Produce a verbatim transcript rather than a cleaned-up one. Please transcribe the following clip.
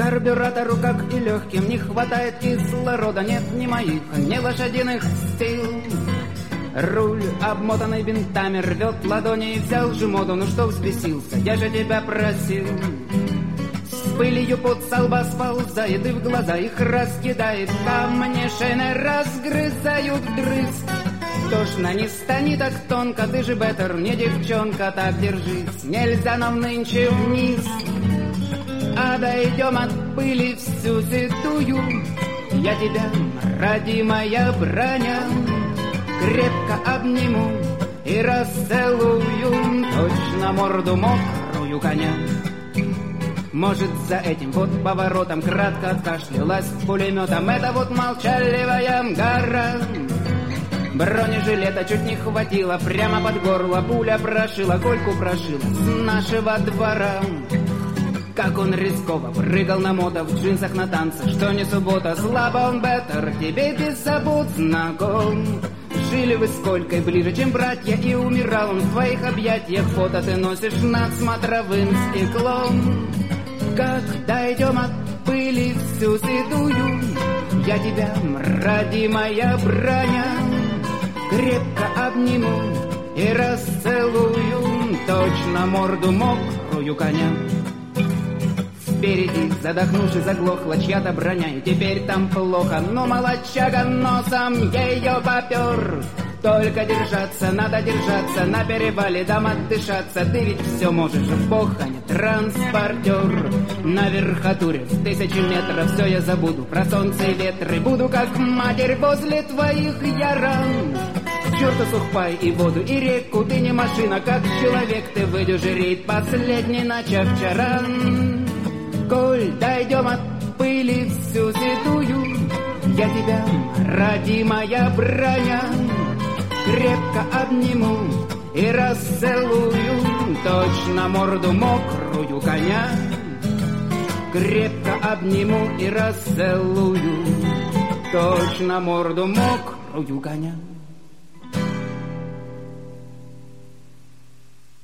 Карбюратору, как и легким, не хватает кислорода. Нет ни моих, ни лошадиных сил. Руль, обмотанный бинтами, рвет ладони и взял же моду. Ну что взбесился, я же тебя просил. С пылью под со лба сползает и в глаза их раскидает. Камни шины разгрызают вдрызг. Тошно не стани так тонко, ты же беттер, не девчонка, так держись. Нельзя нам нынче вниз. А дойдем от пыли всю седую. Я тебя, родимая броня, крепко обниму и расцелую. Точно морду мокрую коня. Может, за этим вот поворотом кратко откашлялась пулеметом эта вот молчаливая гора. Бронежилета чуть не хватило, прямо под горло пуля прошила, Кольку прошила с нашего двора. Как он рисково прыгал на мото в джинсах на танцы, что не суббота, слабо он беттер, тебе без забот знаком. Жили вы с Колькой ближе, чем братья, и умирал он в твоих объятиях. Фото ты носишь над смотровым стеклом. Как дойдем от пыли всю седую, я тебя, родимая броня, крепко обниму и расцелую. Точно морду мокрую коня. Впереди, задохнувшись, заглохла чья-то броня, и теперь там плохо, но молодчага носом ее попер. Только держаться, надо держаться, на перевале дам отдышаться. Ты ведь все можешь, бог, а не транспортер. На верхотуре в тысячи метров все я забуду, про солнце и ветры, буду как матерь возле твоих я ран. Черту сухпай и воду, и реку, ты не машина, как человек, ты выдержи рейд последний, начав вчера. Коль дойдем от пыли всю седую, я тебя, родимая броня, крепко обниму и расцелую. Точно морду мокрую коня, крепко обниму и расцелую. Точно морду мокрую коня.